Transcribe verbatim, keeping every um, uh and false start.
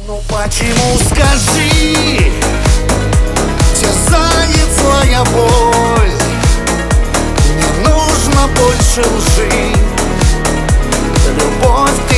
Ну почему, скажи, терзает злая боль? Не нужно больше лжи, любовь